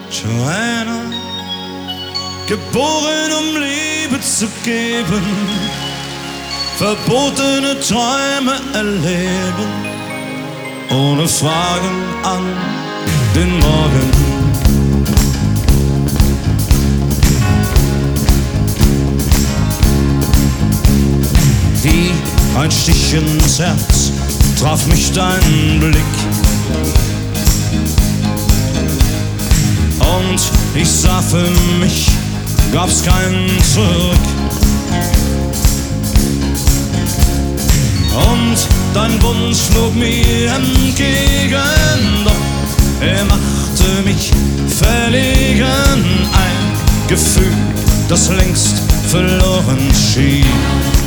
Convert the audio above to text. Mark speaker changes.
Speaker 1: Joanna, geboren um Liebe zu geben, verbotene Träume erleben, ohne Fragen an den Morgen. Wie ein Stich ins Herz traf mich dein Blick, und ich sah für mich, gab's kein Zurück. Und dein Wunsch flog mir entgegen, doch er machte mich verlegen. Ein Gefühl, das längst verloren schien.